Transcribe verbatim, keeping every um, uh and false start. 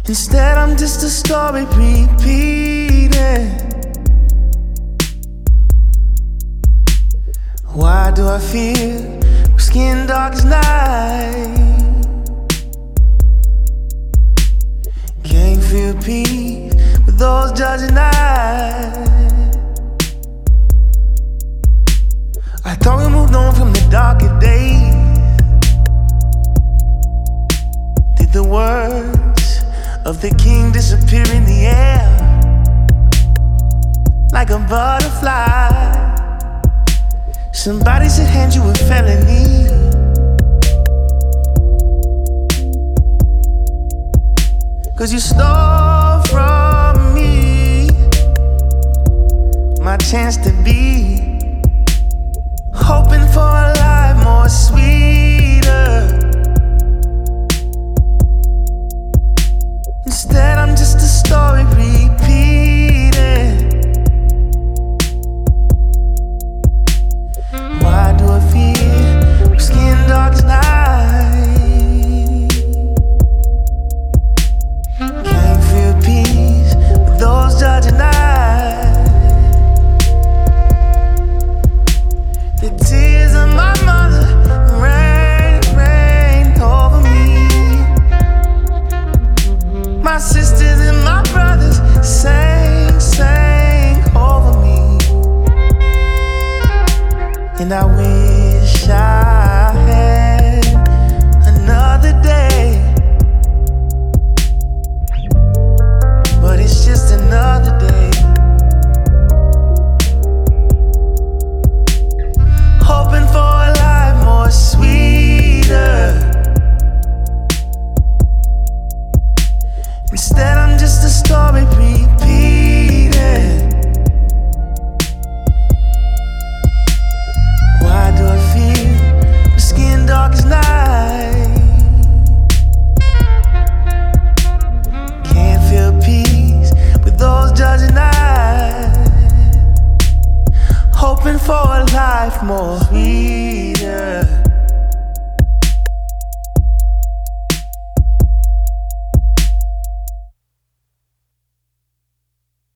Instead, I'm just a story repeating. Why do I feel skin dark as night? Can't feel peace with those judging eyes. I thought we moved on from the darker days. Did the words of the king disappear in the air like a butterfly? Somebody said hand you a felony. Cause you stole from me my chance to be, hoping for a life more sweeter. Instead, I'm just a story repeating. Why do I feel skin dark as night? Can't feel peace with those judging eyes. The tears of my mother rain, rain over me. My sisters and my brothers sang, sang over me. And I wish I had another day, but it's just another day. Hoping for a life more sweeter. Instead, I'm just a story repeating. Why do I feel the skin dark as night? Can't feel peace with those judging eyes. Hoping for a life more sweeter.